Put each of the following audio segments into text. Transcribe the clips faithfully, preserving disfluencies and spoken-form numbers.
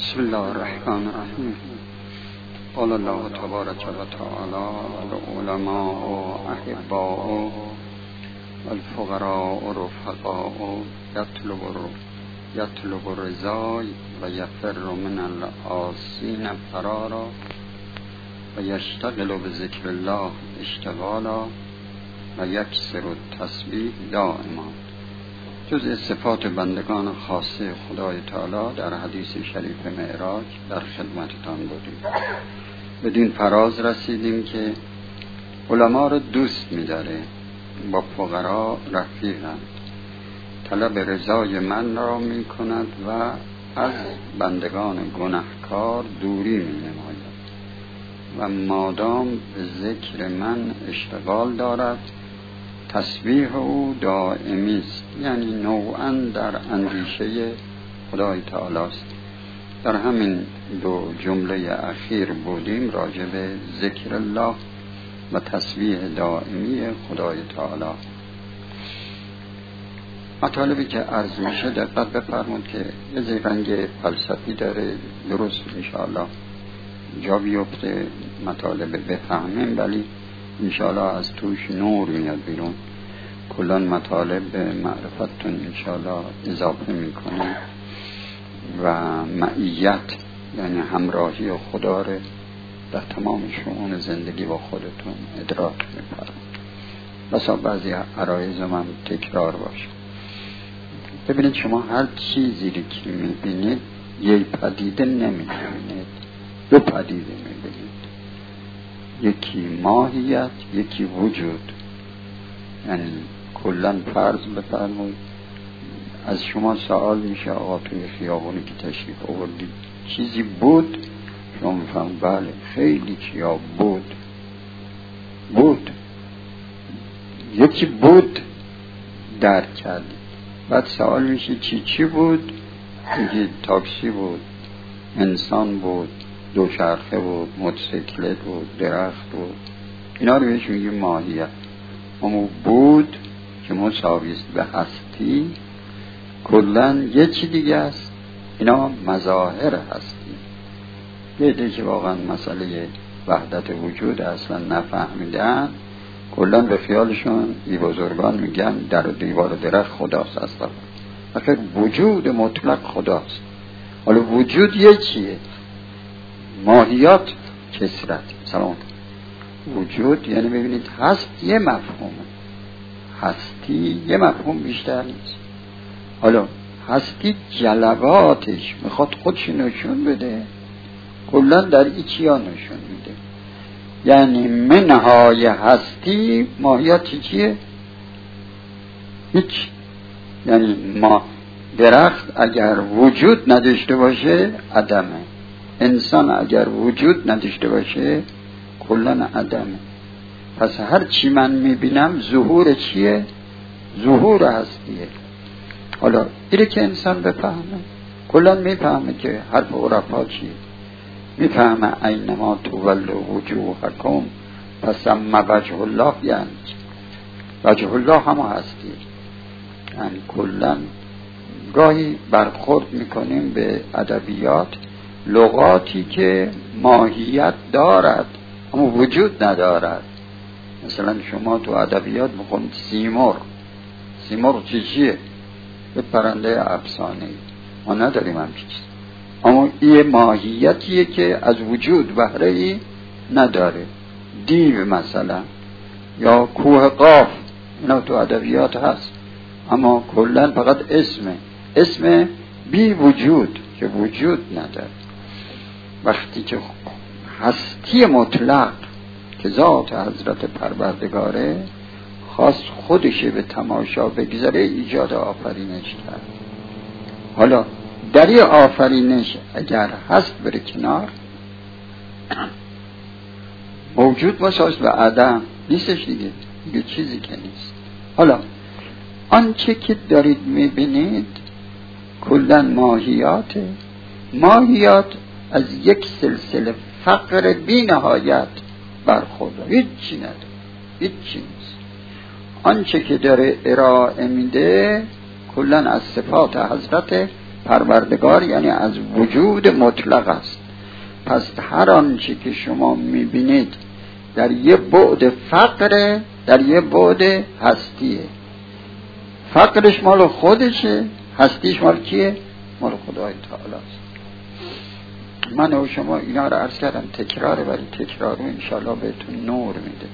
بسم الله الرحمن الرحیم. قال الله تبارک و تعالی: العلماء احباء والفقراء رفقاء یطلب یطلب الرضا و یفر من العاصین فرارا و یشتغل بذکر الله اشتغالا و یکثر التسبیح دائما. جزء صفات بندگان خاصه خدای تعالی در حدیث شریف معراج در خدمتتان بودیم. بدین فراز رسیدیم که علما رو دوست می‌داره، با فقرا رفیقند، طلب رضای من را می‌کند و از بندگان گناهکار دوری می‌نماید و مادام به ذکر من اشتغال دارد تسبیح او دائمی است، یعنی نوعاً در اندیشه خدای تعالی است. در همین دو جمله اخیر بودیم راجع به ذکر الله و تسبیح دائمی خدای تعالی. مطالبی که عرض میشه دقت بفرمایید که یه زیرنگ فلسفی داره، درست انشاءالله جا بیفته مطالب بفهمیم، ولی انشاءالله از توش نور میاد بیرون. کلان مطالب به معرفتون انشاءالله اضافه میکنه و معیت یعنی همراهی خدا رو در تمام شؤون زندگی با خودتون ادراک میکنید. بسا بعضی عرایض من تکرار باشه. ببینید شما هر چیزی رو که میبینید یک پدیده نمیبینید، دو پدیده میبینید، یکی ماهیت یکی وجود. یعنی کلن فرض بفرمایید از شما سوال میشه آقا توی خیابونی که تشریف آوردید چیزی بود؟ شما میفهمید بله خیلی چیا بود بود یکی بود درک کردید. بعد سوال میشه چی چی بود؟ میگید تاکسی بود، انسان بود، دوچرخه بود، موتورسیکلت بود، درخت بود. اینا رو بهش میگیم ماهیت. اما بود که مساوی است به هستی کلن یه چی دیگه است. اینا مظاهر هستی. یه دیگه که واقعا مسئله وحدت وجود اصلا نفهمیدن، کلن به خیالشون ای بزرگان میگن در و دیوار درخت خداست. اصلا آخه وجود مطلق خداست. حالا وجود یه چیه؟ ماهیات کسرت. سلام. وجود یعنی ببینید هست یه مفهومه، هستی یه مفهوم بیشتر نیست. حالا هستی جلواتش میخواد خودش نشون بده، کلا در ایچیا نشون میده. یعنی منهای هستی ماهیت چیه؟ هیچ. یعنی ما درخت اگر وجود نداشته باشه عدمه، انسان اگر وجود نداشته باشه کلن عدمه. پس هر چی من میبینم ظهور چیه؟ ظهور هستیه. حالا اینه که انسان بفهمه، کلن میفهمه که حرف عرفا چیه، میفهمه اینما تولوا وجوهکم فثم وجه الله. یعنی وجه الله هم هستیه. یعنی کلن گاهی برخورد میکنیم به ادبیات، لغاتی که ماهیت دارد اما وجود ندارد. مثلا شما تو ادبیات میخونید سیمرغ. سیمرغ چی چیه؟ به پرنده افسانه‌ای. ما نداریم هم چیز، اما این ماهیتیه که از وجود بهره‌ای نداره. دیو مثلا یا کوه قاف، اینا تو ادبیات هست اما کلن فقط اسمه، اسم بی وجود که وجود نداره. وقتی که هستی مطلق که ذات حضرت پروردگاره خواست خودش به تماشا بگذاره، ایجاد آفرینش کرد. حالا در این آفرینش اگر هست بره کنار، موجود مساوی به عدم نیستش دیگه، دیگه چیزی که نیست. حالا آنچه که دارید میبینید کلن ماهیاته. ماهیات از یک سلسله فقر بی نهایت برخورد، هیچ چی نداره، هیچ چی نیست. آنچه که داره ارائه میده کلن از صفات حضرت پروردگار یعنی از وجود مطلق است. پس هر آنچه که شما میبینید در یه بعد فقره، در یه بعد هستیه. فقرش مال خودشه، هستیش مال کیه؟ مال خدای تعالی است. من و شما اینا رو عرض کردم تکراره، ولی تکرار رو انشاءالله بهتون نور میده.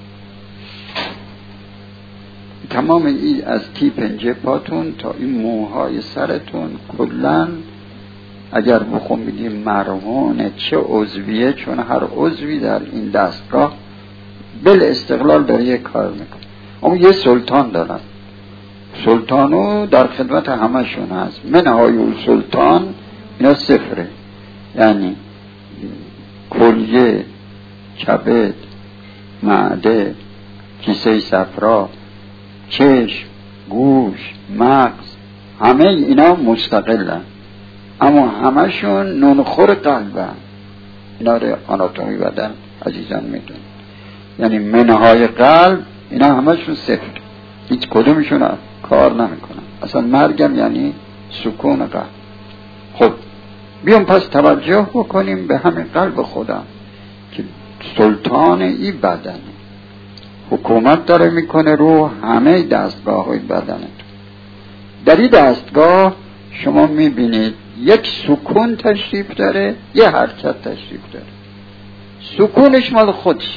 تمام این از تی پنجه پاتون تا این موهای سرتون کلن اگر بخون بگیم مرهون چه عضویه، چون هر عضوی در این دستگاه بل استقلال داره یک کار میکنه. اما یه سلطان دارن، سلطانو در خدمت همشون هست. منهای سلطان اینا صفره، یعنی کلیه، کبد، معده، کیسه صفرا، چشم، گوش، مغز، همه اینا مستقلن، اما همشون نونخور قلبن. اینا رو آناتومی بدن عزیزان میدون، یعنی منهای قلب اینا همشون صفر، هیچ کدومشون کار نمیکنن. اصلا مرگم یعنی سکون قلب. خب بیام پس توجه بکنیم به همین قلب خودم که سلطان ای بدنه، حکومت داره میکنه رو همه دستگاه های بدنه. در این دستگاه شما میبینید یک سکون تشریف داره، یه حرکت تشریف داره. سکونش مال خودش،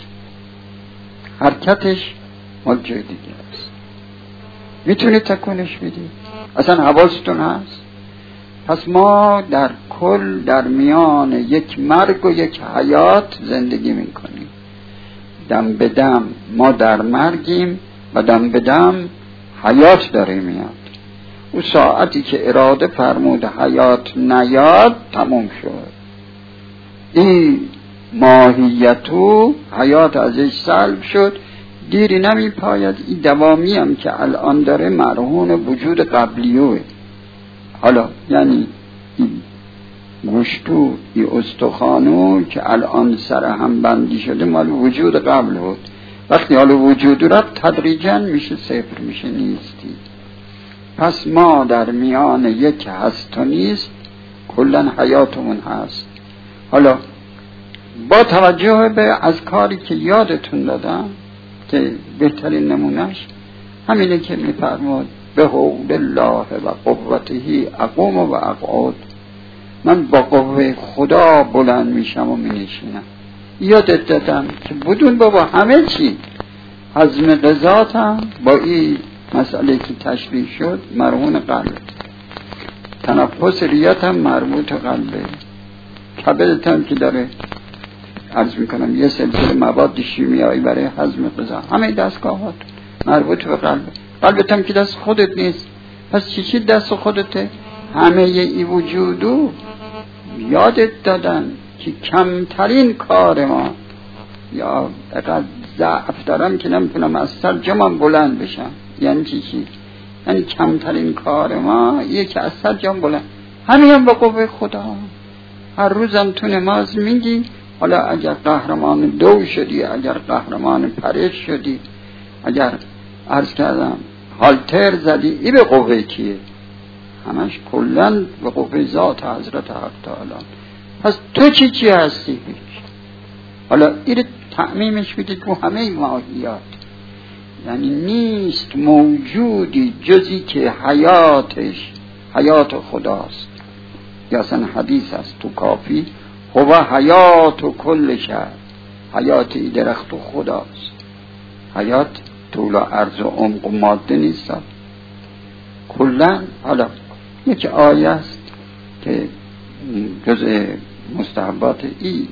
حرکتش مال جای دیگه است. میتونید تکونش بدید؟ اصلا حواستون هست؟ پس ما در کل در میان یک مرگ و یک حیات زندگی میکنیم. دم به دم ما در مرگیم و دم به دم حیات داره میاد. او ساعتی که اراده فرمود حیات نیاد تموم شد. این ماهیتو حیات ازش سلب شد، دیری نمی پاید. این دوامی هم که الان داره مرهون وجود قبلیوه. حالا یعنی این گوشتو، این استخوانو که الان سر هم بندی شده مال وجود قبل بود. وقتی حالا وجود رفت تدریجا میشه صفر، میشه نیستی. پس ما در میان یک هست و نیست کلن حیاتمون هست. حالا با توجه به از کاری که یادتون دادم که بهترین نمونش همینه که میفرمود به حول الله و قوته اقوم و اقعد. من با قوه خدا بلند میشم و مینشینم. یادت دادم که بدون بابا همه چی هضم غذاتم با این مسئله که تشریح شد مرهون قلب، تنفس ریتم مربوط قلبه، کبدتم که داره عرض میکنم یه سلسله مواد شیمیایی برای هضم غذا، همه دستگاهات مربوط به قلبه. قلبتم که دست خودت نیست، پس چی چی دست خودته؟ همه ای وجودو یادت دادن که کمترین کار ما یا اقدر ضعف دارم که نمیتونم از سر جمعم بلند بشم. یعنی چی چی؟ یعنی کمترین کار ما یه که از سر جمع بلند، همین هم با قوه خدا. هر روزم تو نماز میگی حالا اگر قهرمان دو شدی، اگر قهرمان پرش شدی، اگر عرض کردم هالتر زدی، ای به قوه کیه؟ همش کلن به قوه ذات حضرت حق تعالی. پس تو چی چی هستی؟ هیچ. حالا این تعمیمش بدید تو همه ماهیات. یعنی نیست موجودی جزی که حیاتش حیات خداست. یا اصلا حدیث هست تو کافی، هو حیات و کل شهر، حیات ای درخت و خداست. حیات طول و عرض و عمق و ماده نیست کلن. حالا یک آیه است که جزء مستحبات ای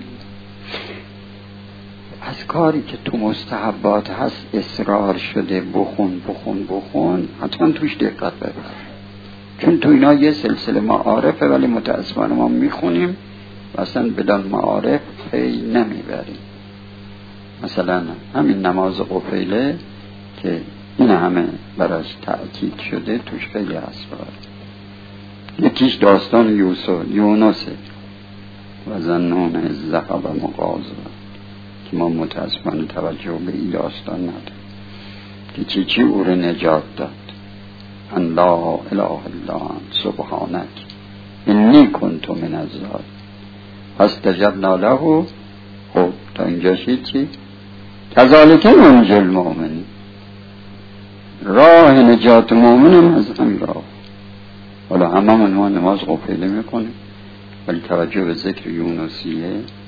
از کاری که تو مستحبات هست اصرار شده بخون بخون بخون، حتما توش دقت ببر، چون تو اینا یه سلسله معارفه ولی متاسفانه ما میخونیم و اصلا بدان معارف پی نمیبریم. مثلا همین نماز قفیله که این همه براش تأکید شده توش خیلی اسرار. یکیش داستان یوسف یونسه و زنون ذهب مغاضبا که ما متاسفانه توجه به این داستان نداریم که چی چی او رو نجات داد. ان لا اله الا انت سبحانک انی کنت من الظالمین. فاستجبنا له. خب تا اینجا شید چی؟ کذالک ننجی المؤمنین. راه نجات مؤمن هم از همین راه. حالا همه من ما نماز قفله میکنه ولی توجه به ذکر یونسیه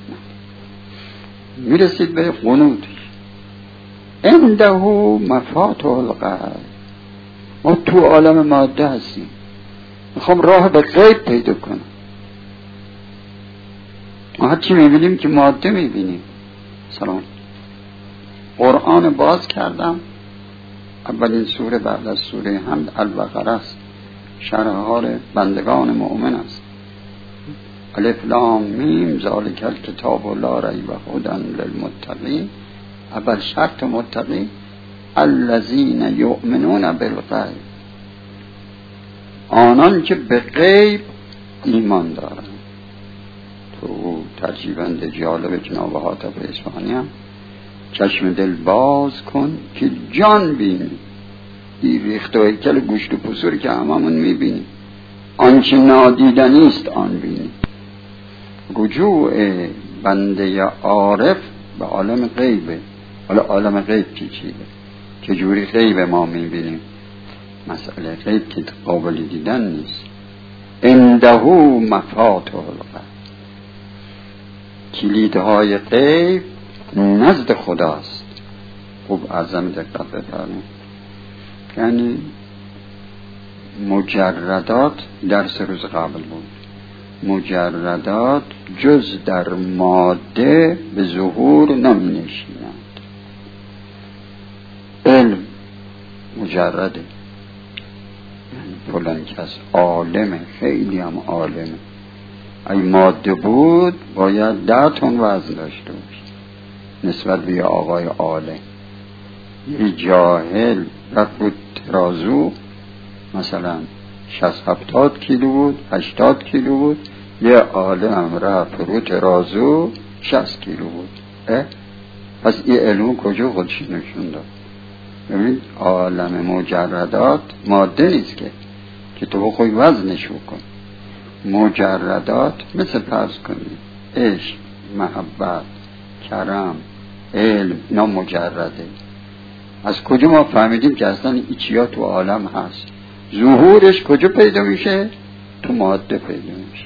میرسید به قنوتش. عنده مفاتح الغیب. ما تو عالم ماده هستیم، میخوام راه به غیب پیدا کنم. ما هرچی میبینیم که ماده میبینیم. سلام. قرآن باز کردم، اولین سوره بعد از سوره حمد البقره است، شرح حال بندگان مؤمن است. الف لام میم ذالک الکتاب لا ریب هدی للمتقین. اول شرط متقی الذین یؤمنون بالغیب، آنان که به غیب ایمان دارند. تو ترجیبند جالب جناب حاتب اصفهانی هم چشم دل باز کن که جان بینی. این ریخت و هیکل گوشت و پسوری که هممون میبینی، آنچه نادیدنی است آن بینی. رجوع بنده عارف به عالم غیبه. حالا عالم غیب چی چیه؟ چجوری غیب ما میبینیم؟ مسئله غیب که قابل دیدن نیست. عنده مفاتح الغیب. کلیدهای غیب نزد خداست. خوب اعظم دقت بفرمایید. یعنی مجردات درس روز قبل بود، مجردات جز در ماده به ظهور نمی نشینند. علم مجرده، یعنی فلان کس عالمه، خیلی هم عالمه. ای ماده بود باید ده تن وزن داشته باشه نسبت به آقای عالم. یه جاهل رفت بود ترازو مثلا شصت هفتاد کیلو بود، هشتاد کیلو بود. یه عالم رفت رو ترازو شصت کیلو بود. اه؟ پس این علم کجا خودش نشون داد؟ ببینید عالم مجردات ماده نیست که که تو بخوای وزنش بکن. مجردات مثل فرض کنید عشق، محبت، کرم، علم، اینا مجرده. از کجا ما فهمیدیم که اصلا این چیا تو عالم هست؟ ظهورش کجا پیدا میشه؟ تو ماده پیدا میشه.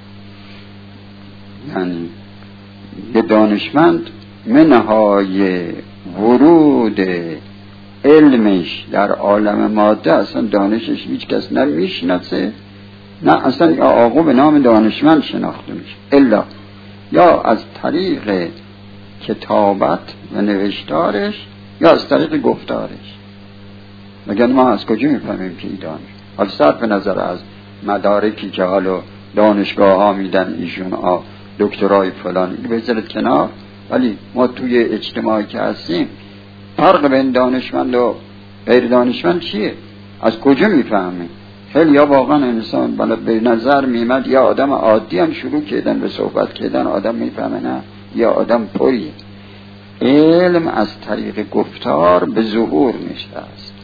یعنی یه دانشمند منهای ورود علمش در عالم ماده اصلا دانشش هیچ کس نمیشناسه، نه اصلا یا آقا به نام دانشمند شناخته میشه الا یا از طریق کتابت و نوشتارش یا از طریق گفتارش. مگر ما از کجا میفهمیم که ای دانش؟ حالا صرف نظر از مدارکی که حالا دانشگاه ها میدن ایشون ها دکترای فلان بذارید کنار، ولی ما توی اجتماعی که هستیم فرق بین دانشمند و غیر دانشمند چیه؟ از کجا میفهمیم؟ خیلی یا واقعا انسان بالا به نظر میمد یا آدم عادی هم شروع کردن به صحبت کردن آدم میفهمه، نه یا آدم پریه. علم از طریق گفتار به ظهور میشه است.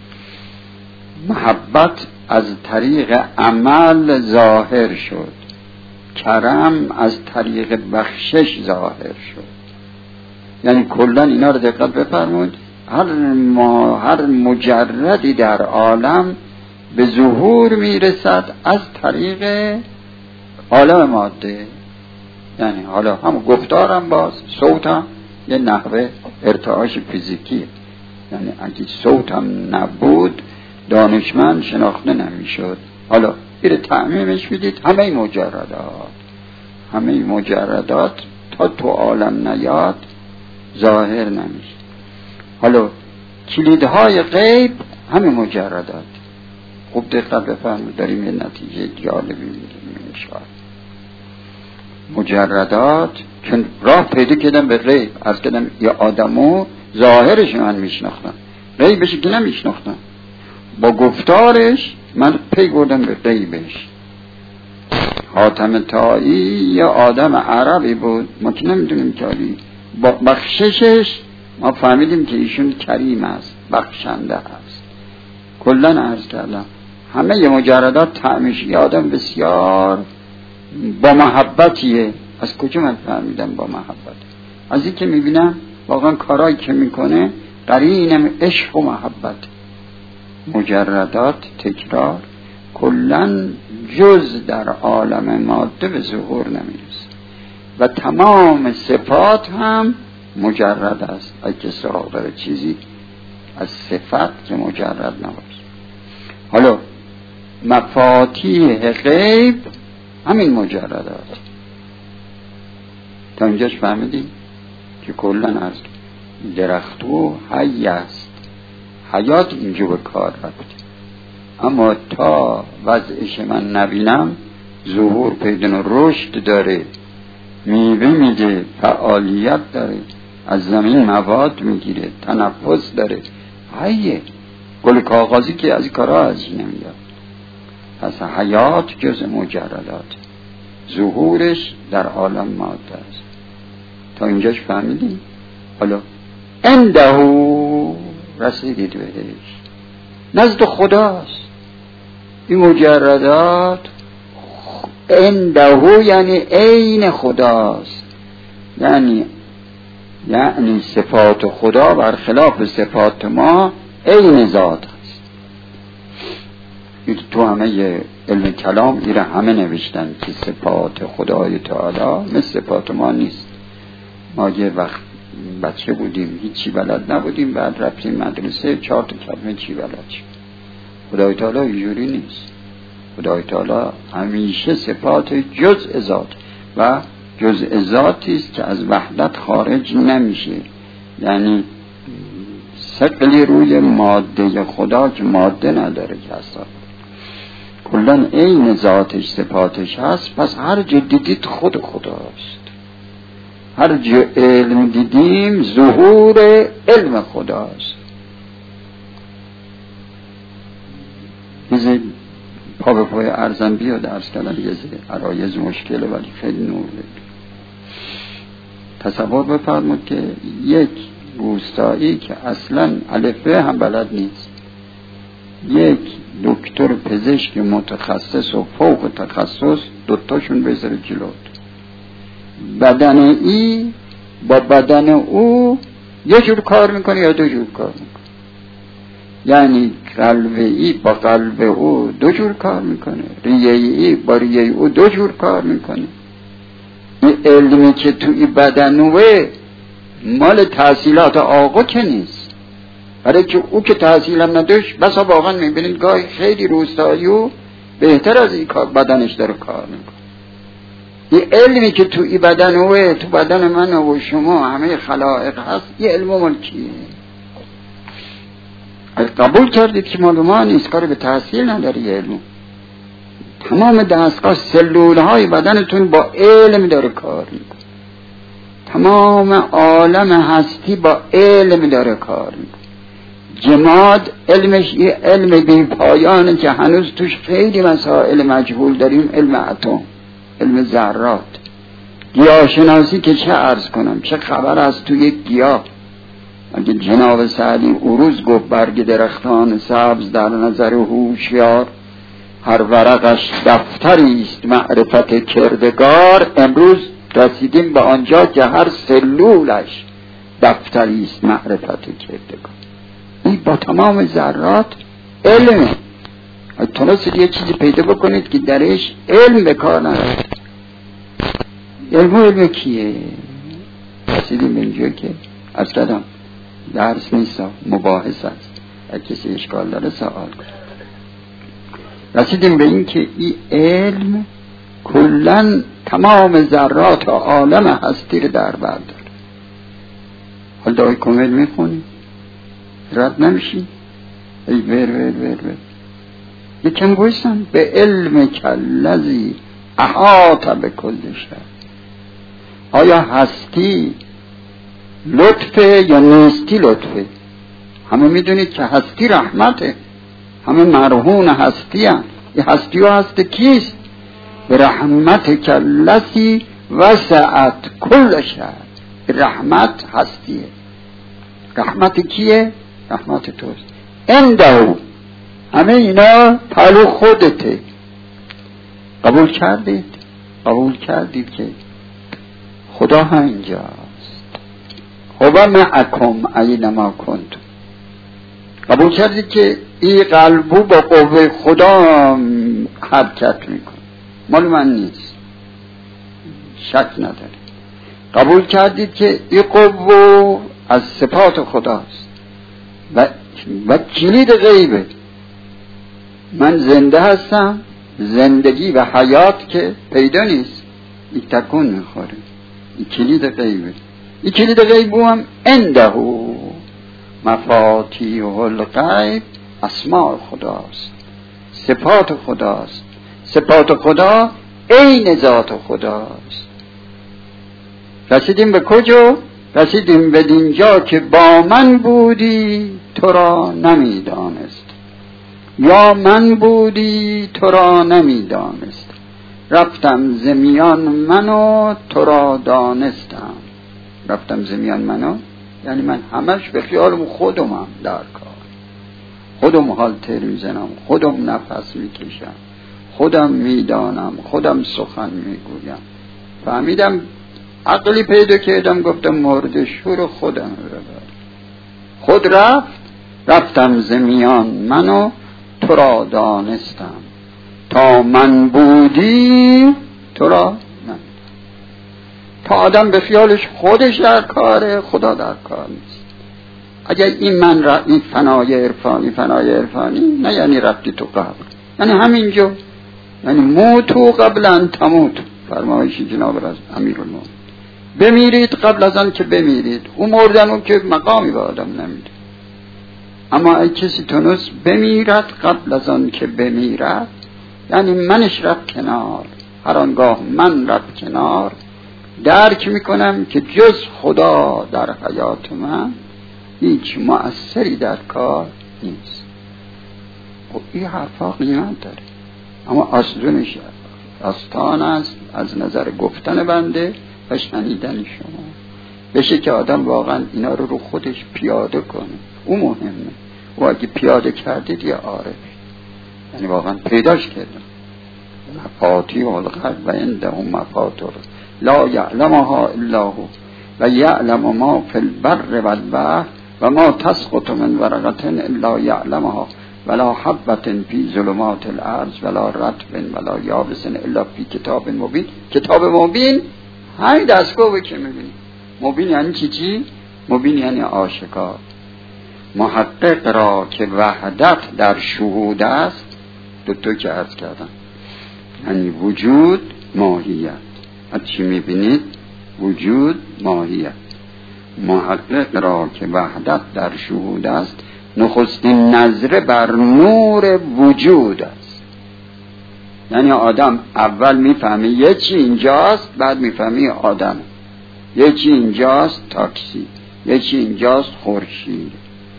محبت از طریق عمل ظاهر شد. کرم از طریق بخشش ظاهر شد. یعنی کلا اینا رو دقت بفرمایید. هر ما هر مجردی در عالم به ظهور میرسد از طریق عالم ماده. یعنی حالا هم گفتارم باز صوت هم یه نحوه ارتعاش فیزیکیه. یعنی اگه صوت هم نبود دانشمند شناخته نمیشد. حالا ایره تعمیمش بدید همه مجردات همه مجردات تا تو عالم نیاد ظاهر نمیشه. حالا کلیدهای غیب همه مجردات. خوب دقت بفرمایید داریم یه نتیجه جالبی میگیم اشاره. مجردات چون راه پیدا کردن به غیب، از کردم یا آدمو ظاهرش من میشناختم، غیبش که نمیشناختم. با گفتارش من پی بردم به غیبش. حاتم طایی یا آدم عربی بود، ما که نمیدونیم که با بخششش ما فهمیدیم که ایشون کریم است، بخشنده است. کلن عرض کردم همه مجردات طعمش یادم بسیار با محبتیه. از کجا من فهمیدم با محبت؟ از این که میبینم واقعا کارایی که میکنه قرینم عشق و محبت. مجردات تکرار کلن جز در عالم ماده به ظهور نمیرسه و تمام صفات هم مجرد است. اگه سراغ داره چیزی از صفت که مجرد نباشه. حالا مفاتیح غیب همین مجردات. تا اینجاش فهمیدیم که کلن از درختو حی است، حیات اینجا به کار رفت. اما تا وضعش من نبینم ظهور پیدا رشد داره، میوه میده، فعالیت داره، از زمین مواد میگیره، تنفس داره، حیه. گل کاغذی که از کارها ازش نمیاد. پس حیات جز مجردات، ظهورش در عالم ماده است. تا اینجاش فهمیدیم. حالا اندهو رسیدید بهش، نزد خداست این مجردات. اندهو یعنی عین خداست، یعنی یعنی صفات خدا برخلاف صفات ما عین ذات است. تو همه علم کلام ایره همه نوشتن که صفات خدای تعالی مثل صفات ما نیست. ما یه وقت بچه بودیم هیچی بلد نبودیم، بعد رفتیم مدرسه چهار تا کلمه چی بلد شد. خدای تعالی اینجوری نیست. خدای تعالی همیشه صفات جزء ذات و جزء ذاتی است که از وحدت خارج نمیشه. یعنی ثقلی روی ماده خدا که ماده نداره که اصلا کلن عین ذاتش صفاتش هست. پس هر جا دیدید خود خداست، هر جا علم دیدیم ظهور علم خداست. یه پا به پای ارزم بیا درس کردن یه عرایز مشکله ولی خیلی نور بید. تصور بفرمود که یک روستایی که اصلا الفبه هم بلد نیست، یک دکتر پزشک متخصص و فوق تخصص، دوتاشون بذاره جلوت، بدن ای با بدن او یه جور کار میکنه یا دو جور کار میکنه. یعنی قلب ای با قلب او دو جور کار میکنه، ریه ای با ریه او دو جور کار میکنه. این علمی که توی بدن اوه مال تحصیلات آقا که نیست، برای که او که تحصیل هم نداشت. بسا واقعا میبینید گاهی خیلی روستاییو بهتر از این کار بدنش داره کار میکنه. این علمی که توی بدن اوه، تو بدن من و شما همه خلائق هست، یه علم مال کیه؟ قبول کردید که مال ما نیست، کاری به تحصیل نداری. یه علم تمام دستگاه سلول های بدنتون با علم داره کار میکنه. تمام عالم هستی با علم داره کار میکنه. جماد علمش یه علم بی پایانه که هنوز توش خیلی مسائل مجهول داریم. علم اتم، علم ذرات، گیاهشناسی که چه عرض کنم، چه خبر از توی گیاه. اگه جناب سعدی عروض گفت برگ درختان سبز در نظر هوشیار هر ورقش دفتری است معرفت کردگار، امروز رسیدیم به آنجا که هر سلولش دفتری است معرفت کردگار. این با تمام ذرات علمه. تونستید یه چیزی پیدا بکنید که درش علم به کار نداره. علم و علم کیه؟ رسیدیم به اینجا که از کردم درس نیست، مباحث است. اگه کسی اشکال داره سوال کنه. رسیدیم به این که این علم کلن تمام ذرات عالم هستی رو در بر داره. حال دعای کامل میخونی رد نمیشی ای ور ور ور ور یکم گوشتن به علم کلذی احاط به کل شد. آیا هستی لطفه یا نیستی لطفه؟ همه میدونید که هستی رحمته، همه مرهون هستی هم. یه هستی و هست کیست؟ به رحمت کلذی وسعت کل شد. رحمت هستیه. رحمت کیه؟ رحمت توست. اندهو همه اینا پهلو خودته. قبول کردید؟ قبول کردید که خدا هم اینجاست. هو معکم اینما کنتم. قبول کردید که این قلبو با قوه خدا حرکت میکنه، مال من نیست، شک نداره. قبول کردید که این قوه از صفات خداست و و کلید غیبه. من زنده هستم، زندگی و حیات که پیدا نیست، این تکون میخوره. این کلید غیبه. این کلید غیبو هم عنده مفاتیح الغیب، اسماء خداست، صفات خداست. صفات خدا عین ذات خداست. رسیدیم به کجا؟ رسیدیم به اینجا که با من بودی تو را نمیدانست، یا من بودی تو را نمیدانست، رفتم زمیان منو تو را دانستم. رفتم زمیان منو یعنی من همش به خیالم خودمم در کار، خودم حالتر میزنم، خودم نفس میکشم، خودم میدانم، خودم سخن میگویم. فهمیدم عقلی پیدا کردم، گفتم مورد شور خودم رو خود رفت. رفتم زمیان منو تو را دانستم، تا من بودی تو را نه. تا آدم به خیالش خودش در کاره، خدا در کار نیست. اگر این من را این فنای عرفانی فنای عرفانی نه یعنی رفتی تو قبر، یعنی همینجا، یعنی موتو قبل ان تموت، فرمایشی جناب از امیرالمومنین. بمیرید قبل از آن که بمیرید. اون مردن اون که مقامی به آدم نمیده، اما ای کسی تونست بمیرد قبل از آن که بمیرد، یعنی منش رفت کنار. هر آنگاه من رفت کنار، درک میکنم که جز خدا در حیات من هیچ مؤثری در کار نیست. و این حرفا قیمت داره، اما آسدونش آستان است از نظر گفتن بنده و شنیدن شما. بشه که آدم واقعا اینا رو رو خودش پیاده کنه، اون مهمه. و اگه پیاده کردید یه عارف، یعنی واقعا پیداش کردم. مفاتیح الغیب و عنده مفاتیح لا یعلمها الا هو و یعلم ما فی البر والبحر و ما تسقط من ورقة الا یعلمها ولا حبة فی ظلمات الارض ولا رطب ولا یابس الا فی کتاب مبین. کتاب مبین همین دستگاه که میبینی. مبین یعنی چی چی؟ مبین یعنی آشکار. محقق را که وحدت در شهود است، دو تا که عرض کردم، یعنی وجود ماهیت. از چی میبینید؟ وجود ماهیت. محقق را که وحدت در شهود است، نخستین نظره بر نور وجود است. یعنی آدم اول میفهمه یه چی اینجاست، بعد میفهمه آدم. یه چی اینجاست تاکسی، یه چی اینجاست خورشید.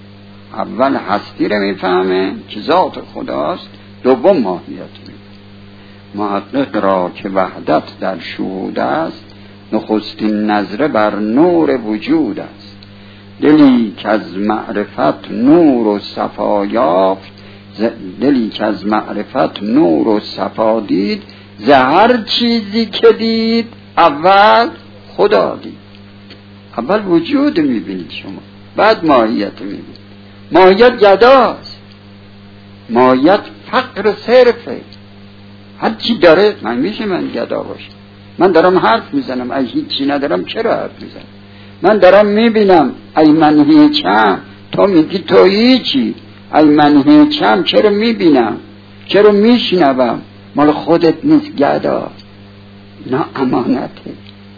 اول هستی رو میفهمه که ذات خداست، دوم ماهیت میفهمه. محقق را که وحدت در شهود است، نخستین نظره بر نور وجود است. دلی که از معرفت نور و صفا یافت، دلی که از معرفت نور و صفا دید، ز هر چیزی که دید اول خدا دید. اول وجود میبینید شما، بعد ماهیت میبینید. ماهیت گداست، ماهیت فقر صرفه. هر چی داره من میشه من گدا باشم. من دارم حرف میزنم، ای هیچی ندارم چرا حرف میزنم؟ من دارم میبینم، ای من هیچم تو میگی تو هیچی. ای من هیچم چرا میبینم، چرا میشنوم؟ مال خودت نیست گدا، نه امانته.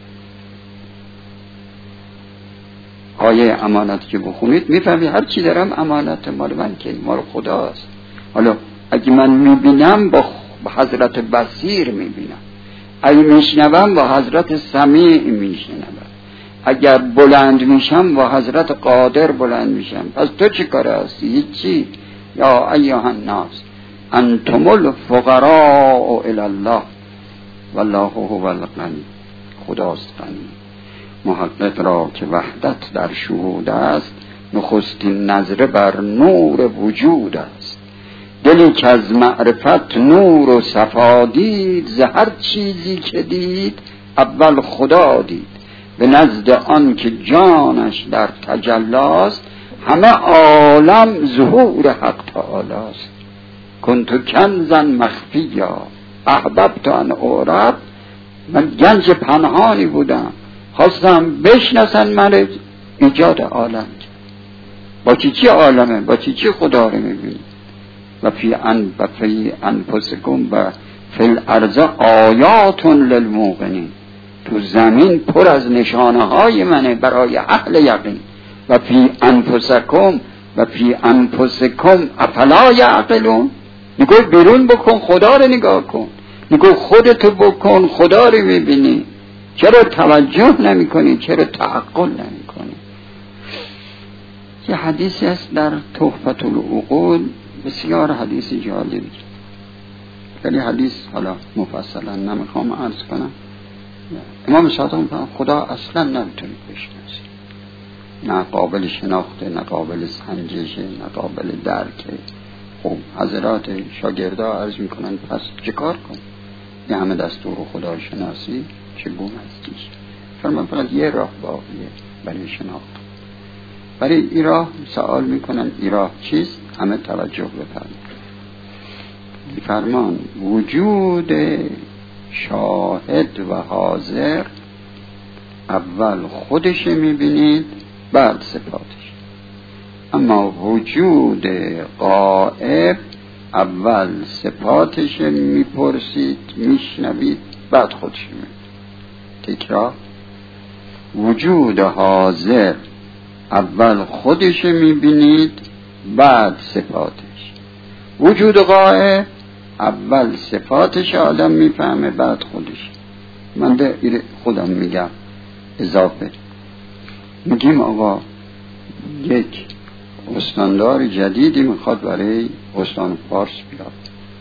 آیه امانت که بخونید میفهمی هر چی دارم امانت مال من که مال خداست. حالا اگه من میبینم با حضرت بصیر میبینم، اگه میشنوم با حضرت سمیع میشنوم، اگر بلند میشم با حضرت قادر بلند میشم. پس تو چی کار هستی؟ هیچی. یا ایها الناس انتم الفقراء الی الله والله هو الغنی. خداست غنی. محقق را که وحدت در شهود است، نخستین نظره بر نور وجود است. دلی که از معرفت نور و صفا دید، ز هر چیزی که دید اول خدا دید. به نزد آن که جانش در تجلاست، همه عالم ظهور حق تعالی است. کنت کنزا مخفیا احببت ان اعرف، من گنج پنهانی بودم، خواستم بشناسن من. ایجاد عالم با چی چی عالمه، با چی چی خدا رو میبینی. و فی ان و فی انفسکم و فی الارض آیات للموقنین، تو زمین پر از نشانه های منه برای اهل یقین. و فی انفسکم و فی انفسکم افلا یعقلون، میگه بیرون بکن خدا رو نگاه کن، میگه خودتو بکن خدا رو میبینی. چرا توجه نمی کنی؟ چرا تعقل نمی کنی؟ یه حدیثی هست در تحفة العقول، بسیار حدیث جالبی، ولی حدیث حالا مفصلا نمیخوام عرض کنم. امام صادق میگه خدا اصلا نمیتونی بشناسی، نه قابل شناخته، نه قابل سنجشه، نه قابل درکه. خب حضرات شاگردا عرض میکنن پس چه کار کن؟ یه همه دستور خدا شناسی چگونه هستیش؟ فرمان فقط یه راه باقیه برای شناخت. برای این راه سوال میکنن این راه چیست؟ همه توجه بفرمایید. فرمان وجود شاهد و حاضر، اول خودش میبینید بعد صفاتش. اما وجود غائب، اول صفاتش میپرسید میشنوید بعد خودش میبینید. تکرار. وجود حاضر، اول خودش میبینید بعد صفاتش. وجود غائب، اول صفاتش آدم میفهمه بعد خودش. من ده خودم میگم اضافه میگیم آقا یک استاندار جدیدی میخواد برای استان فارس بیاد،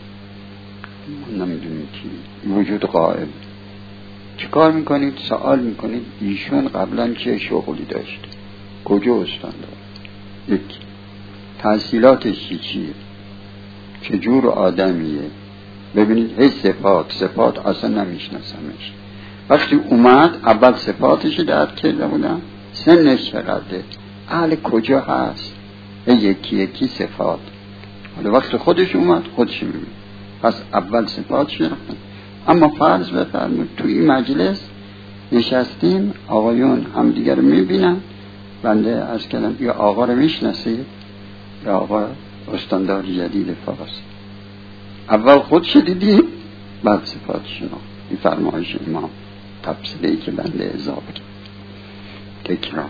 من نمیدونم کی. وجود غائب. چه کار میکنید؟ سوال میکنید ایشون قبلا چه شغلی داشت، کجا استاندار، یک تحصیلاتش چیه، چجور آدمیه. ببینید هی صفات صفات اصلا نمیشناسمش. وقتی اومد اول صفاتش درک کرده بودم، سنش چقدره، اهل کجا هست، یکی یکی صفات. حالا وقتی خودش اومد خودش میبینه، پس اول صفاتش رفتن. اما فرض بفرمایید تو این مجلس نشستیم، آقایون هم دیگر رو میبینن، بنده از کلم یا آقا رو میشناسید یا آقا استاندار جدید فارس، اول خودش دیدیم بعد صفاتش شناخت. این فرمایش امام، تفصیلی که بنده اضافه کرد. تکرار.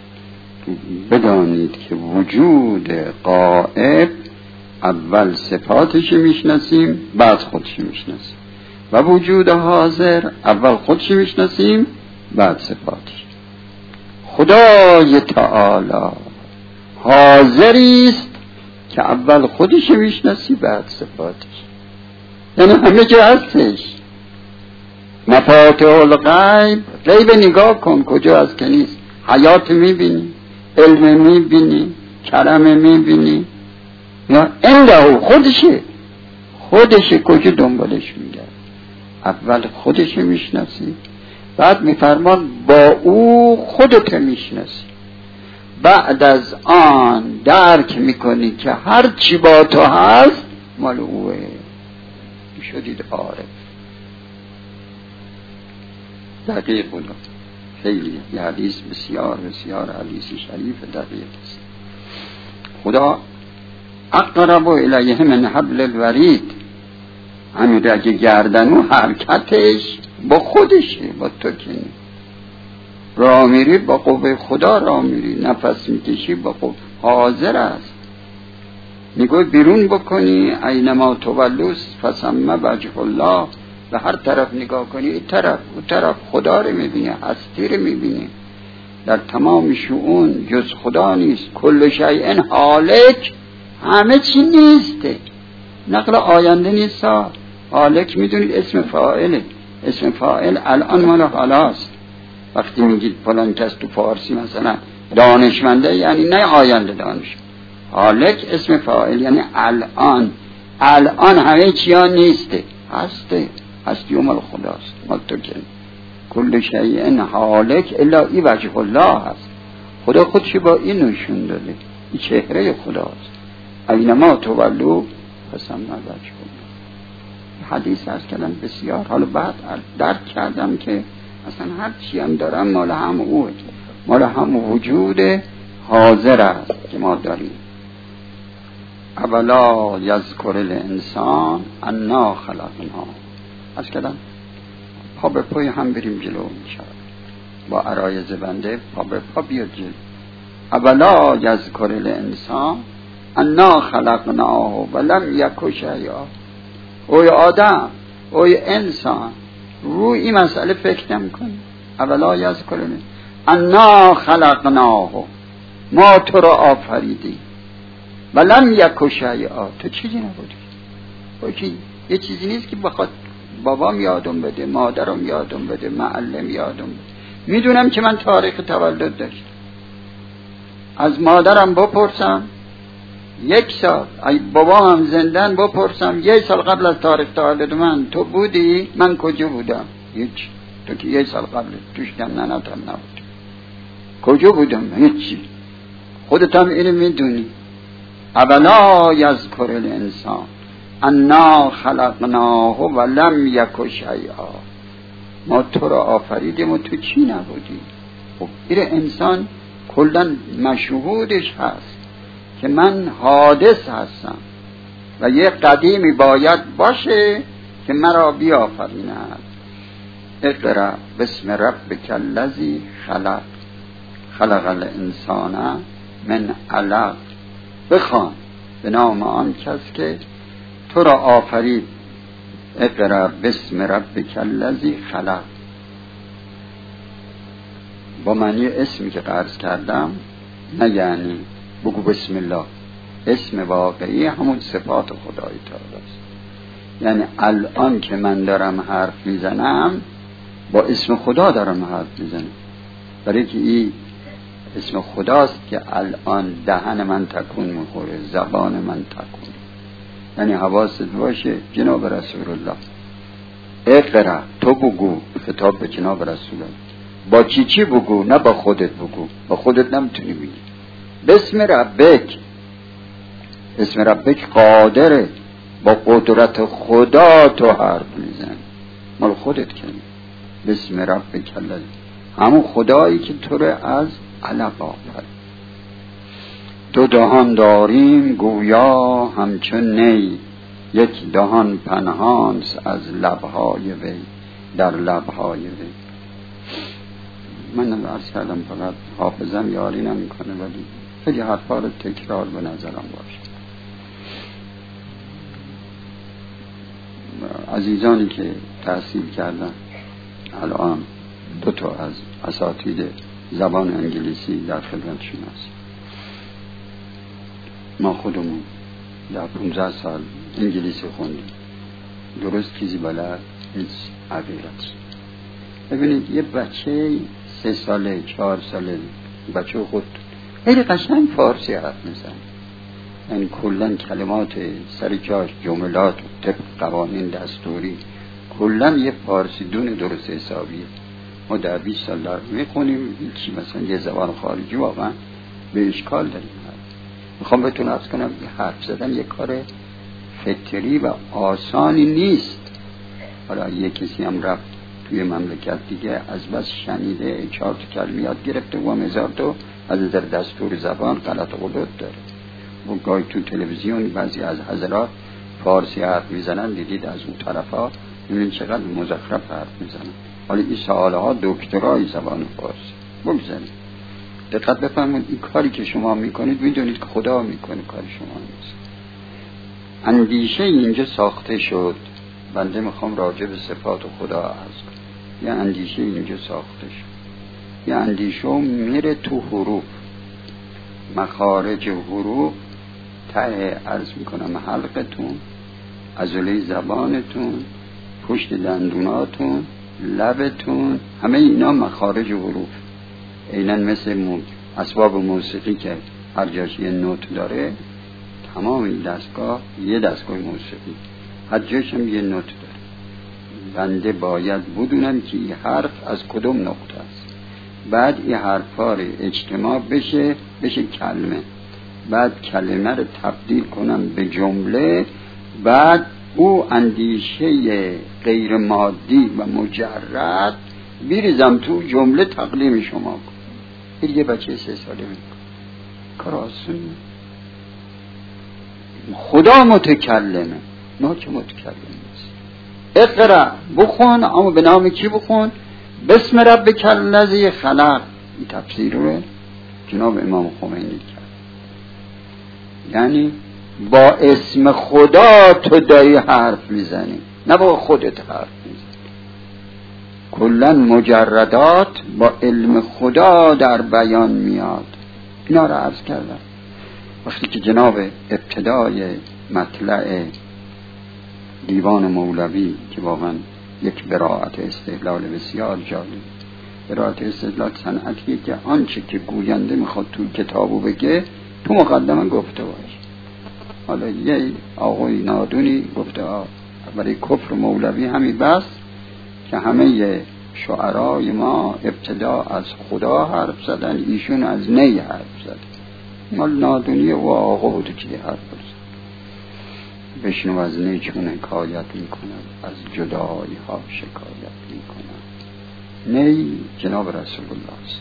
بدانید که وجود غائب اول صفاتش میشناسیم بعد خودش میشناسیم، و وجود حاضر اول خودش میشناسیم بعد صفاتش. خدای تعالی حاضری است که اول خودش میشناسی بعد صفاتش، یعنی همه جا هستش. مفاتیح الغیب، غیب نگاه کن کجا هست که نیست. حیات میبینی، علم میبینی، کرم میبینی، یا عنده خودشه خودشه کجا دنبالش میگرد. اول خودش میشناسی، بعد میفرمان با او خودت میشناسی، بعد از آن درک میکنی که هر چی با تو هست مال اوه، شدید عارف. دقیق بود، خیلی یه حدیث بسیار بسیار حدیث شریف دقیق است. خدا اقرب الیه من حبل الورید، همین اگه گردنو حرکتش با خودشه، با تو کنی. راه میری با قوه خدا راه میری، نفس میکشی با قوه، حاضر است. میگوی بیرون بکنی اینما تولوس فثم وجه الله، به هر طرف نگاه کنی این طرف اون طرف خدا رو میبینی، هستی رو میبینی. در تمام شؤون جز خدا نیست. کل شیء هالک، همه چی نیسته، نقل آینده نیست. هالک میدونید اسم فاعله، اسم فاعل الان مال حالاست. وقتی میگید فلان کس تو فارسی مثلا دانشمنده، یعنی نه آینده دانش. هالک اسم فاعل یعنی الان، الان همه چیا نیسته، هسته، هستی مال خداست، مال تو که کل شیء حالک الا ای وجه الله هست. خدا خودش با این نشون داده، این چهره خداست. اینما تولوا فثم وجه الله. حدیث هست کردم بسیار. حالا بعد درک کردم که اصلا هر چی هم دارم مال هم اوه، مال هم وجود حاضر است که ما داریم. اولا یذکر الانسان انا خلقناه. از کردم پا به پای هم بریم جلو میشود با عرایض بنده، پا به پا بیاد جلو. اولا یذکر الانسان انا خلقناه ولم یک شیئا. اوی آدم، اوی انسان، روی این مسئله فکر نمی‌کنی. اولا یذکر الانسان انا خلقناه، ما تو را آفریدیم، ولم یک شیئا، تو چیزی نبودی. اوکی یه چیزی نیست که بخواد بابام یادم بده، مادرم یادم بده، معلم یادم بده. میدونم که من تاریخ تولد داشتم، از مادرم بپرسم یک سال، ای بابام هم زندن بپرسم یک سال قبل از تاریخ تولد من تو بودی؟ من کجا بودم؟ هیچ. تو که یک سال قبل توش دم نناتم نبود. کجا بودم؟ هیچی. خودت هم اینو میدونی. اولا یذکر الانسان انا خلقناه ولم یک شیئا. ما تو را آفریدیم و تو چی نبودی. خب این انسان کلن مشهودش هست که من حادث هستم و یک قدیمی باید باشه که مرا بیافریند. اقرأ بسم ربک الذی خلق خلق الانسان من علق. بخوان به نام آن کس که تو را آفرید. اقرأ بسم ربک الذی خلق با معنی اسمی که قرض کردم، نه یعنی بگو بسم الله. اسم واقعی همون صفات خدای تعالی است. یعنی الان که من دارم حرف میزنم با اسم خدا دارم حرف میزنم، برای که این اسم خداست که الان دهن من تکون میخوره، زبان من تکون. یعنی حواست باشه جناب رسول الله. اقرأ، تو بگو، خطاب به جناب رسول الله. با چی چی بگو؟ نه با خودت بگو، با خودت نمیتونی بگی. بسم ربک، اسم ربک قادره، با قدرت خدا تو حرف میزن، مال خودت کنی. بسم ربک الذی، همون خدایی که تو رو از علق آفرید. دو دهان داریم گویا همچون نی، یک دهان پنهان از لبهای وی، در لبهای وی. من عرض کردم فقط حافظم یاری نمی کنه، ولی خیلی حرفا رو تکرار به نظرم باشه. عزیزانی که تحصیل کردن الان دو تا از اساتید زبان انگلیسی در خدمتشون هست. ما خودمون در پونزده سال انگلیسی خوندیم، درست چیزی بلد هیچ عبیرتی. ببینید یه بچه سه ساله چهار ساله بچه خود خیلی قشنگ فارسی حرف میزنه، یعنی کلن کلمات سر جاش، جملات طبق قوانین دستوری، کلن یه فارسی دون درست حسابیه. ما در بیست سال دار میخونیم چی مثلا یه زبان خارجی واقعا به اشکال داریم. میخوام بهتون عرض کنم حرف زدن یه کار فطری و آسانی نیست. حالا یه کسی هم رفت توی مملکت دیگه از بس شنیده چهار تا کلمه یاد گرفته و هزار تا از نظر دستور زبان غلط غلط داره. و گاهی تو تلویزیون بعضی از حضرات فارسی حرف میزنن، دیدید از اون طرفا ببینید چقدر مزخرف حرف میزنن. حالا این سالها دکترای زبان فارسی بگذارید. دقت بفرمایید این کاری که شما میکنید میدونید که خدا میکنه، کار شما نیست. اندیشه اینجا ساخته شد. بنده میخوام راجع به صفات خدا عرض کنم. یه اندیشه اینجا ساخته شد، یه اندیشه میره تو حروف، مخارج حروف، ته عرض میکنم حلقتون، عضله زبانتون، پشت دندوناتون، لبتون، همه اینا مخارج حروف. اینن مثل موج اسباب موسیقی که هر جاش یه نوت داره، تمام این دستگاه یه دستگاه موسیقی، هر جاش هم یه نوت داره. بنده باید بدونم که این حرف از کدوم نقطه است، بعد این حرفا رو اجتماع بشه بشه کلمه، بعد کلمه رو تبدیل کنم به جمله، بعد او اندیشه غیر مادی و مجرد بیریزم تو جمله تقلیم شما کن. این یه بچه سه ساله میکن، کار آسون. خدا متکلمه، ما که متکلم نیست. اقرا بخون، اما به نام کی بخون؟ بسم ربک الذی خلق. این تفسیر رو جناب امام خمینی کرد، یعنی با اسم خدا تو داری حرف میزنی، نه با خودت حرف میزنی. کلن مجردات با علم خدا در بیان میاد. اینا رو عرض کردم. وقتی که جناب ابتدای مطلع دیوان مولوی که واقعا یک براءت استدلال بسیار جالب، براءت استدلال صنعتیه که آنچه که گوینده میخواد تو کتابو بگه تو مقدمه گفته باشه. حالا یه آقای نادونی گفته برای کفر مولوی همین بس که همه شعرای ما ابتدا از خدا حرف زدن، ایشون از نی حرف زدن. مال نادونی و آقا بودو که حرف زدن. بشنو از نی چون حکایت میکنم، از جدایی ها شکایت میکنم. نی جناب رسول الله است.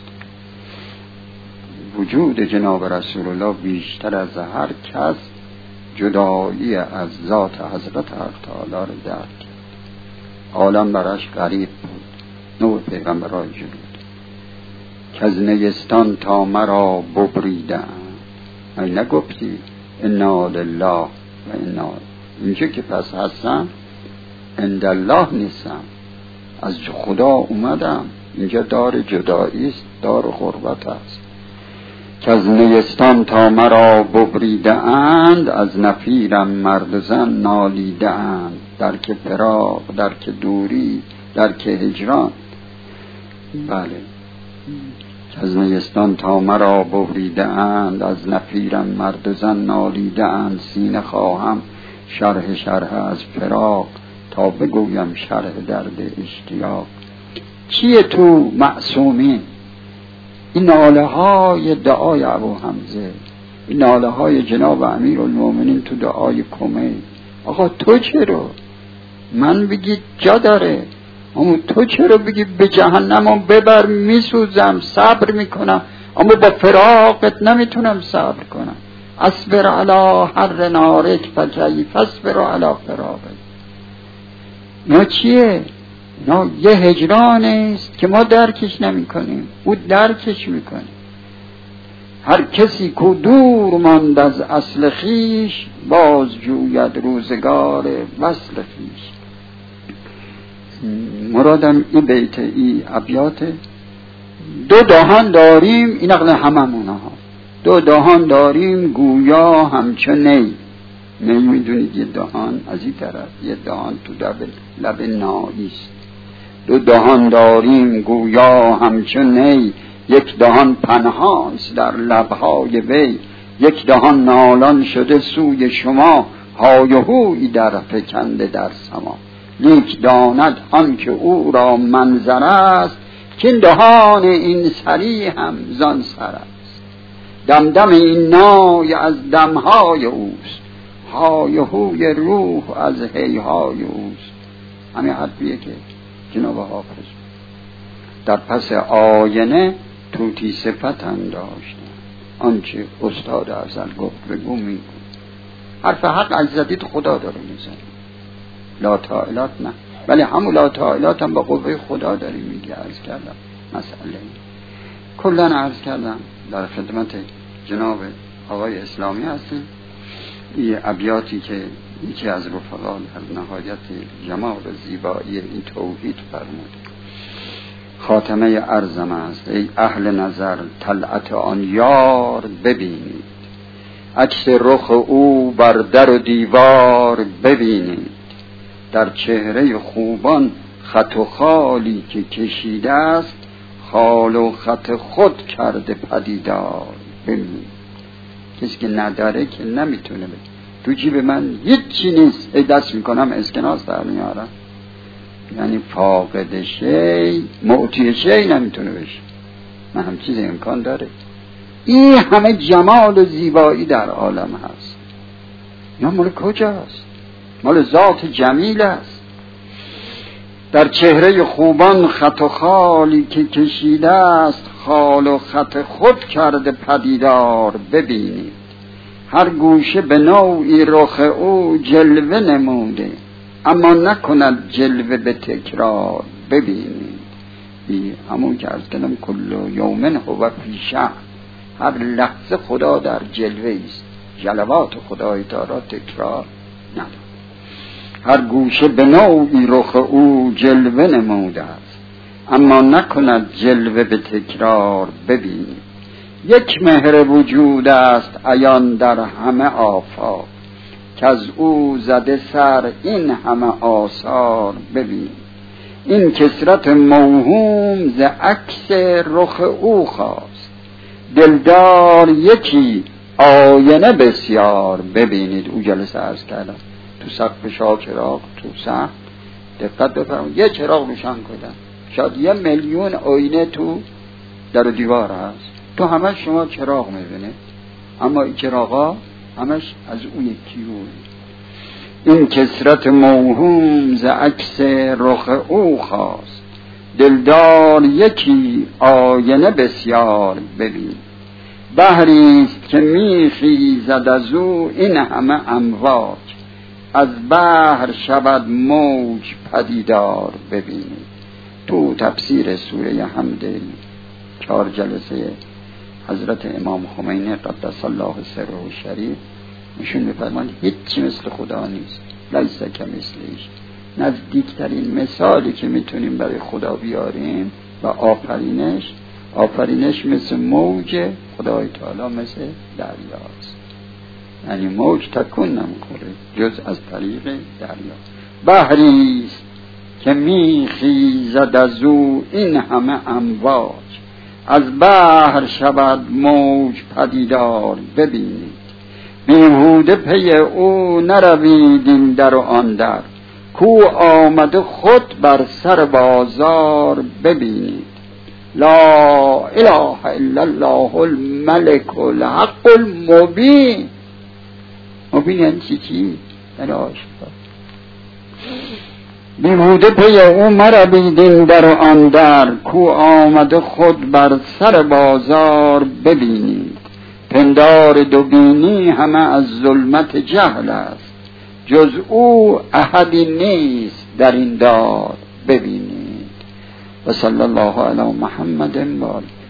وجود جناب رسول الله بیشتر از هر کس جدایی از ذات حضرت حق تعالی رو درک کرد. عالم برش غریب بود، نوع پیغمبرای جلود که از نیستان تا مرا ببریدن. ای نگفتی انا لله و انا، اینجا که پس هستم عند الله نیستم، از خدا اومدم. اینجا دار جدایی است، دار غربت است. که از نیستان تا مرا ببریده اند، از نفیرم مرد زن نالیده اند. در که فراق، در که دوری، در که هجران. بله، که از نیستان تا مرا ببریده اند، از نفیرم مرد زن نالیده اند. سینه خواهم شرح شرح از فراق، تا بگویم شرح درد اشتیاق. چیه تو معصومین؟ این ناله های دعای ابو حمزه، این ناله های جناب امیر المومنین تو دعای کمیل. آقا تو چرا؟ من بگی جا داره، اما تو چرا بگی به جهنم ببر، میسوزم، صبر میکنم، اما با فراقت نمیتونم صبر کنم. اصبر علی حر نارک فکیف اصبر علی فراقت. نه چیه؟ نه یه هجران است که ما درکش نمی کنیم، او درکش میکنه. هر کسی که دور ماند از اصل خیش، باز جوید روزگار وصل خیش. مرادم این بیت ای ابیات. دو دهان داریم، این نقل هممونه ها. دو دهان داریم گویا همچون نی. نی میدونید یه دهان از این طرف، یه دهان تو لب لب ناییست. دو دهان داریم گویا همچون نی، یک دهان پنهانست در لبهای وی. یک دهان نالان شده سوی شما، های و هوی در فکنده در سما. لیک داند آن که او را منظر است، که دهان این سری هم زان سر است. دمدم این نای از دمهای اوست، های و هوی روح از هیهای اوست. همین حرفیه که جناب حافظ در پس آینه توتی صفت انداشتن. آنچه استاد ازل گفت بگو میگو. حرف حق از زدید خدا داره میزنی، لا تعالات نه، ولی همون لا تعالات هم با قوه خدا داری میگی. عرض کردم مسئله کلن عرض کردم در خدمت جناب آقای اسلامی هستیم. این ابیاتی که یکی از رفقا در نهایت جمال و زیبایی این توحید فرمود. خاتمه ارزم است ای اهل نظر، طلعت آن یار ببینید. عکس رخ او بر در و دیوار ببینید. در چهره خوبان خط و خالی که کشیده است، خال و خط خود کرده پدیدار ببینید. کسی که نداره که نمیتونه بده. تو جیب من هیچ چی نیست، ای دست میکنم اسکناس در میارم. یعنی فاقد شی معطی شی نمیتونه بشه. من هم چیز امکان داره. این همه جمال و زیبایی در عالم هست، یا مال کجاست؟ مال ذات جمیل است. در چهره خوبان خط و خالی که کشیده است، خال و خط خود کرده پدیدار ببینید. هر گوشه به نوعی رخ او جلوه نموده، اما نکند جلوه به تکرار ببینید. بی همون که از کنم کل یومن هو فی شأن، هر لحظه خدا در جلوه است، جلوات خدای تعالی تکرار ندارد. هر گوشه به نوعی رخ او جلوه نموده است، اما نکند جلوه به تکرار ببینید. یک مهر وجود است عیان در همه آفاق، که از او زده سر این همه آثار ببین. این کثرت موهوم ز عکس رخ او خواست، دلدار یکی آینه بسیار ببینید. او جلسه عرض کردم تو سقف شاه چراغ تو سقف دقت بفرمایید، یه چراغ روشن کردن، شاید یه میلیون آینه تو در و دیوار هست، تو همش شما چراغ میبینید، اما این چراغا همش از اون یکی روی. این کثرت موهوم ز عکس رخ او خواست، دلدار یکی آینه بسیار ببین. بحریست که میخیزد از او این همه امواج، از بحر شود موج پدیدار ببینید. تو تفسیر سوره حمد چهار جلسه حضرت امام خمینی قدس الله سره شریف نشون می‌فرمایند هیچ مثل خدا نیست، لیس کمثله‌ش. نزدیکترین مثالی که میتونیم برای خدا بیاریم و آفرینش آفرینش مثل موج خدای تعالی، مثل دریاست. یعنی موج تکون نمی‌خوره جز از طریق دریا. بحریست که میخیزد از او این همه امواج، از بحر شود موج پدیدار ببینید. بیهوده پی او نروید این در و آن در، کو آمده خود بر سر بازار ببینید. لا اله الا الله الملک الحق المبین. مبین یعنی چی چی؟ یعنی آشکار. بیهوده پی او مروید این در و آن در، کو آمده خود بر سر بازار ببینید. پندار دوبینی همه از ظلمت جهل است، جز او احدی نیست در این دار ببینید. و صلی الله علی محمد و آله.